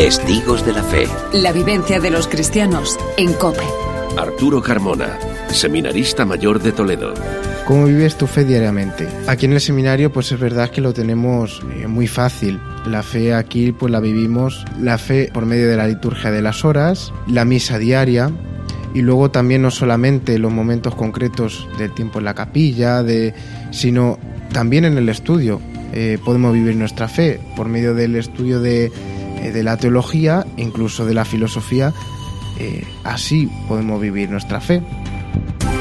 Testigos de la Fe. La vivencia de los cristianos en COPE. Arturo Carmona, seminarista mayor de Toledo. ¿Cómo vives tu fe diariamente? Aquí en el seminario pues es verdad que lo tenemos muy fácil. La fe aquí pues la vivimos, la fe por medio de la liturgia de las horas, la misa diaria y luego también no solamente los momentos concretos del tiempo en la capilla, sino también en el estudio. Podemos vivir nuestra fe por medio del estudio de la teología, incluso de la filosofía. Así podemos vivir nuestra fe.